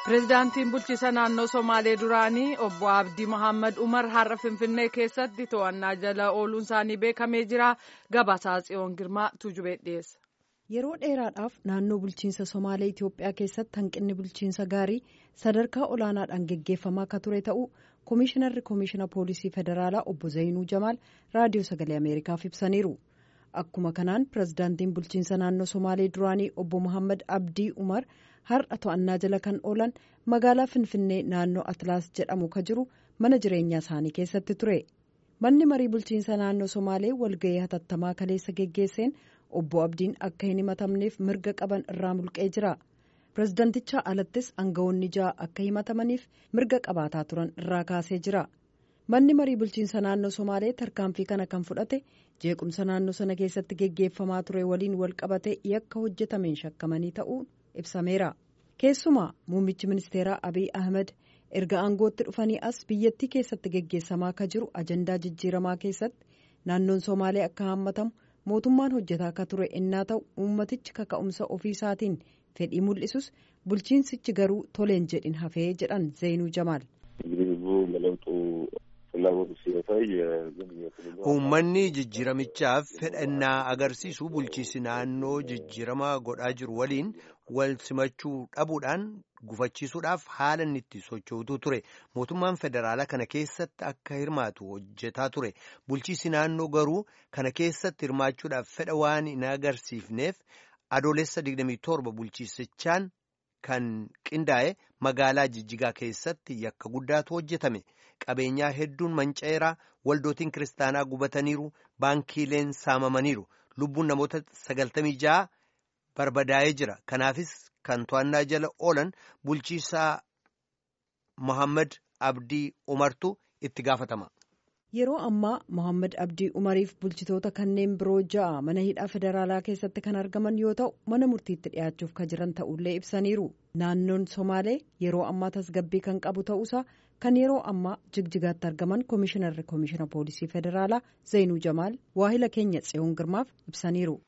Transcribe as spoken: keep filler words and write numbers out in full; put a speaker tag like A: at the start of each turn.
A: Pireezidaantiin bulchiisa naannoo Somaalee duraanii obbo Abdii Mohaammed Umar har'a Finfinnee keessatti to'annaa jala ooluun isaanii beekamee jira. Gabaasaa Tsiyoon Girmaa Tuujubee dhiyeessa.
B: Yeroo dheeraadhaaf naannoo bulchiinsa Somaalee Itoophiyaa keessatti hanqinni bulchiinsa gaarii sadarkaa olaanaadhaan geggeeffamaa akka ture ta'uu Komishinarri Komishina Poolisii Federaalaa obbo Zayinuu Jamaal Raadiyoo Sagalee Ameerikaaf ibsaniiru. Akkuma kanaan pireezidaantiin bulchiinsa naannoo Somaalee duraanii obbo Mohaammed Abdii Umar har'a to'annaa jala kan oolan magaalaa Finfinnee naannoo Atlaas jedhamu ka jiru mana jireenyaa isaanii keessatti ture. Manni marii bulchiinsa naannoo Somaalee walga'ii hatattamaa kaleessa geggeesseen obbo Abdiin akka hin himatamneef mirga qaban irraa mulqee jira. Pireezidaantichaa alattis aangawoonni ja'a akka himatamaniif mirga qabaataa turan irraa kaasee jira. Manni marii bulchiinsa naannoo Somaalee tarkaanfii kana kan fudhate jeequmsa naannoo sana keessatti geggeeffamaa ture waliin wal qabate yakka hojjetameen shakkamanii ta'uun ibsameera. Keessumaa muummichi ministeeraa Abiy Ahmed erga aangootti dhufanii as biyyattii keessatti geggeessamaa akka jiru ajandaa jijjiiramaa keessatti naannoon Somaalee akka hammatamu mootummaan hojjetaa akka ture innaa ta'u uummatichi kaka'umsa ofii isaatiin fedhii mul'isus bulchiinsichi garuu toleen jedhin hafee jedhan Zeenuu Jamaal.
C: Uummanni jijjiiramichaaf fedhannaa agarsiisu bulchiinsi naannoo jijjiirama godhaa jiru waliin wal simachuu dhabuudhaan gufachiisuudhaaf haala inni itti sochootu ture. Mootummaan federaalaa kana keessatti akka hirmaatu hojjetaa ture. Bulchiinsi naannoo garuu kana keessatti hirmaachuudhaaf fedha waan hin agarsiifneef adoolessa digdamii torba bulchiinsichaan kan qindaa'e magaalaa Jijjigaa keessatti yakka guddaatu hojjetame. Qabeenyaa hedduun manca'eera, waldootiin kiristaanaa gubataniiru, baankiileen saamamaniiru, lubbuun namoota sagaltamii ja'a barbadaa'ee jira. Kanaafis kan to'annaa jala oolan bulchiinsa Mohaammed Abdii Umartu itti gaafatama.
B: Yeroo ammaa Mohaammed Abdii Umariif bulchitoota kanneen biroo ja'a mana hidhaa federaalaa keessatti kan argaman yoo ta'u mana murtiitti dhiyaachuuf kan jiran ta'ullee ibsaniiru. Naannoon Somaalee yeroo ammaa tasgabbii kan qabu ta'uusaa kan yeroo ammaa Jigjigaatti argaman Komishinarri Komishina Poolisii Federaalaa Zeenuu Jamaal waahila keenya Tsiyoon Girmaaf ibsaniiru.